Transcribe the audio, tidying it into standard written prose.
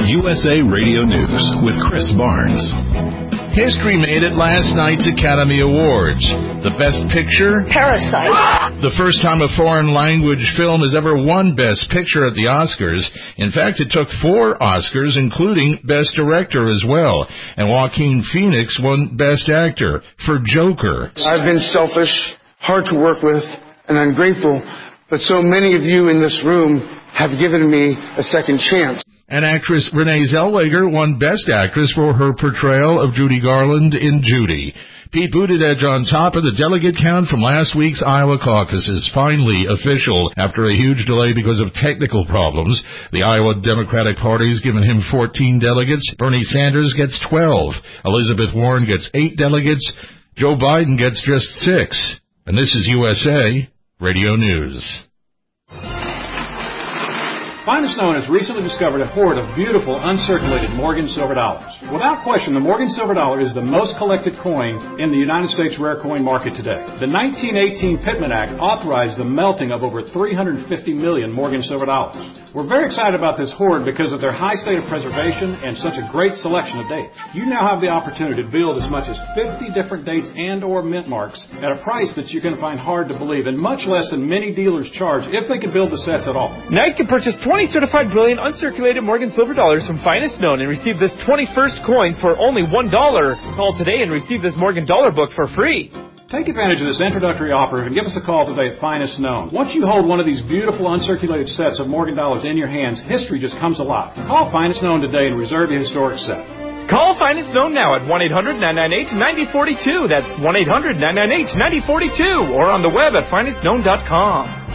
USA Radio News with Chris Barnes. History made it last night's Academy Awards. The Best Picture, Parasite. The first time a foreign language film has ever won Best Picture at the Oscars. In fact, it took 4 Oscars, including Best Director as well. And Joaquin Phoenix won Best Actor for Joker. I've been selfish, hard to work with, and ungrateful, but so many of you in this room have given me a second chance. And actress Renee Zellweger won Best Actress for her portrayal of Judy Garland in Judy. Pete Buttigieg on top of the delegate count from last week's Iowa caucus is finally official after a huge delay because of technical problems. The Iowa Democratic Party has given him 14 delegates. Bernie Sanders gets 12. Elizabeth Warren gets 8 delegates. Joe Biden gets just 6. And this is USA Radio News. Finest Known has recently discovered a hoard of beautiful, uncirculated Morgan silver dollars. Without question, the Morgan silver dollar is the most collected coin in the United States rare coin market today. The 1918 Pittman Act authorized the melting of over 350 million Morgan silver dollars. We're very excited about this hoard because of their high state of preservation and such a great selection of dates. You now have the opportunity to build as much as 50 different dates and or mint marks at a price that you're going to find hard to believe, and much less than many dealers charge if they can build the sets at all. Now you can purchase 20 certified brilliant uncirculated Morgan silver dollars from Finest Known and receive this 21st coin for only $1. Call today and receive this Morgan dollar book for free. Take advantage of this introductory offer and give us a call today at Finest Known. Once you hold one of these beautiful uncirculated sets of Morgan dollars in your hands, history just comes alive. Call Finest Known today and reserve your historic set. Call Finest Known now at 1-800-998-9042. That's 1-800-998-9042 or on the web at finestknown.com.